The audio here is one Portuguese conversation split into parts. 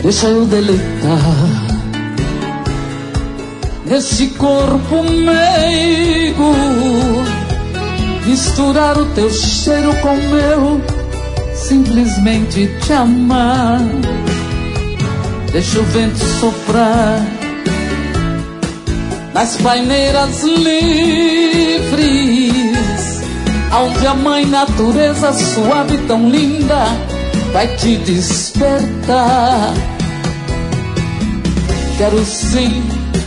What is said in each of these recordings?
Deixa eu deleitar nesse corpo meigo, misturar o teu cheiro com o meu, simplesmente te amar. Deixa o vento soprar nas paineiras livres, onde a mãe natureza suave tão linda vai te despertar. Quero sim,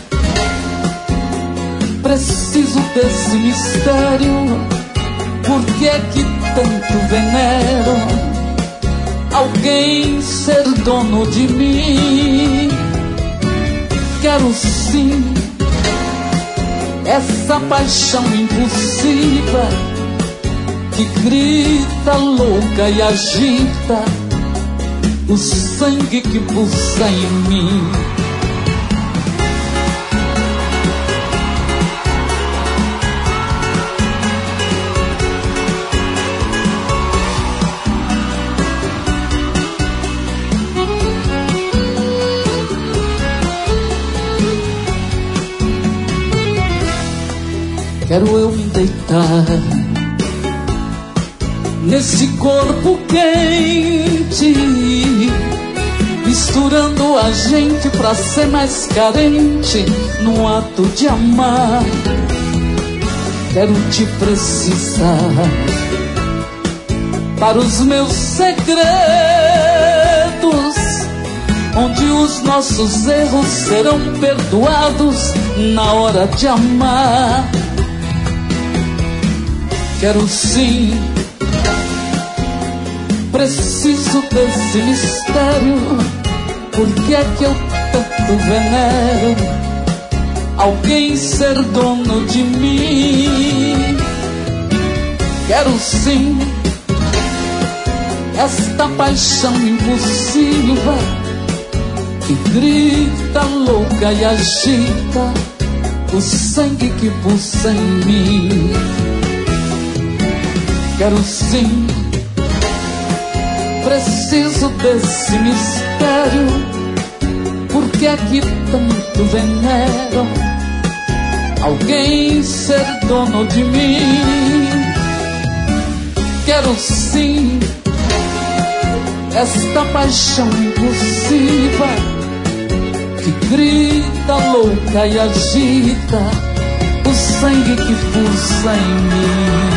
preciso desse mistério. Por que é que tanto venero alguém ser dono de mim? Quero sim essa paixão impulsiva que grita louca e agita o sangue que pulsa em mim. Quero eu me deitar nesse corpo quente, misturando a gente pra ser mais carente no ato de amar. Quero te precisar para os meus segredos, onde os nossos erros serão perdoados na hora de amar. Quero sim, preciso desse mistério. Por que é que eu tanto venero alguém ser dono de mim? Quero sim esta paixão impulsiva que grita louca e agita o sangue que pulsa em mim. Quero sim, preciso desse mistério. Por que é que tanto venero alguém ser dono de mim? Quero sim esta paixão impulsiva que grita louca e agita o sangue que pulsa em mim.